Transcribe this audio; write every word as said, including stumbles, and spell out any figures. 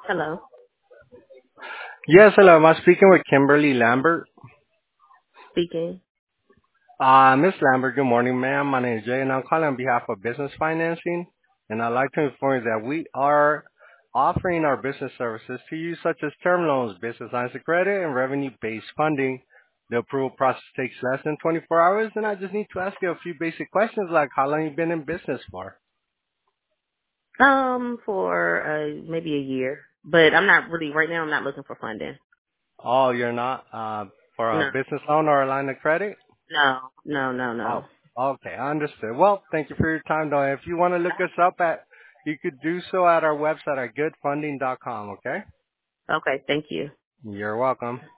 Hello. Yes, hello. Am I speaking with Kimberly Lambert? Speaking. Uh, Miss Lambert, good morning, ma'am. My name is Jay, and I'm calling on behalf of Business Financing. And I'd like to inform you that we are offering our business services to you, such as term loans, business lines of credit, and revenue-based funding. The approval process takes less than twenty-four hours, and I just need to ask you a few basic questions, like how long you've been in business for. Um, for uh, maybe a year, but I'm not really right now. I'm not looking for funding. Oh, you're not uh, for a No, business loan or a line of credit? no, no, no, no. Oh, okay, I understood. Well, thank you for your time, though. If you want to look us up at, you could do so at our website at good funding dot com, okay? Okay, thank you. You're welcome.